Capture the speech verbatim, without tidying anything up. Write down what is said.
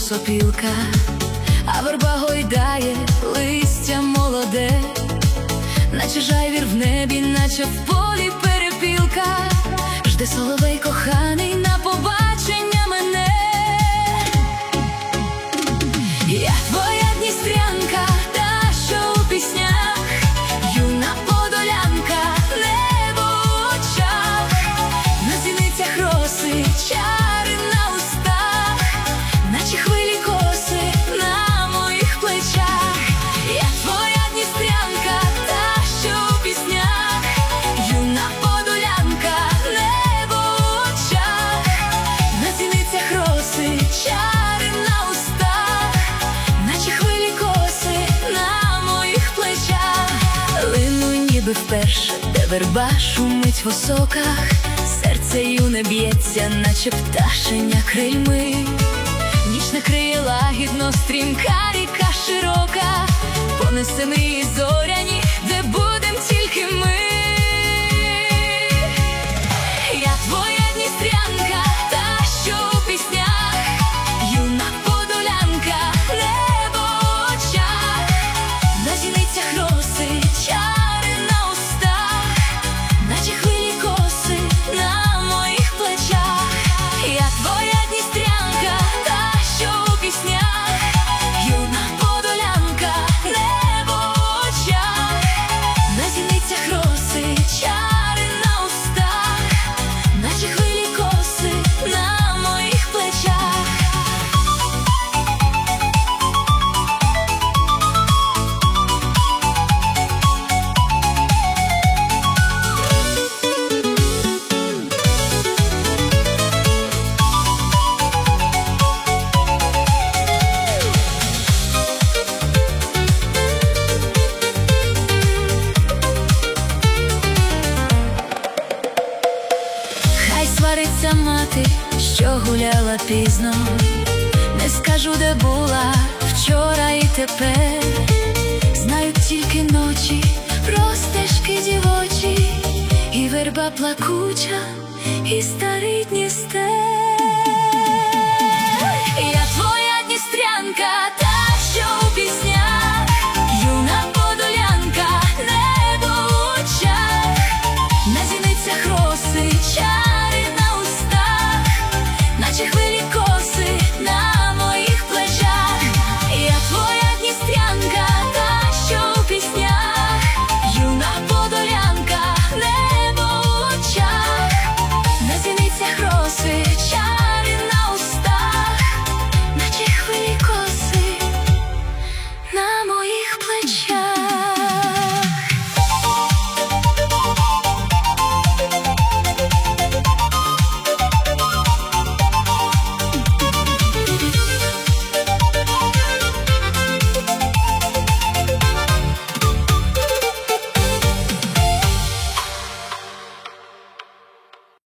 сопілка, а верба гойдає листя молоде, наче жайвір в небі, наче в полі перепілка. Жде соловей коханий на побачення мене. Я твоя дністрянка, та що у піснях, юна подолянка, небо в очах, на зіницях роси, чари на устах, наче хвилі коси на моїх плечах. Я твоя дністрянка, та що у піснях, юна подолянка, небо в очах, на зіницях роси, чари на устах, наче хвилі коси на моїх плечах. Лину ніби вперше, де верба шумить в осоках, серце юне б'ється, наче пташеня крильми. Ніч накриє лагідно, стрімка ріка широка, понесе мрії зоряні, де будем тільки ми. Я твоя дністрянка, та що у піснях, юна подолянка, небо в очах, на зіницях роси, чари на устах, наче хвилі коси на моїх плечах. Я твоя дністрянка, та що у піснях, юна подолянка, небо в очах, на зіницях роси, чари на устах, наче хвилі коси на моїх плечах. Хай свариться мати, що гуляла пізно, не скажу, де була вчора і тепер. Знають тільки ночі про стежки дівочі, і верба плакуча, і старий Дністер. Я твоя дністрянка, та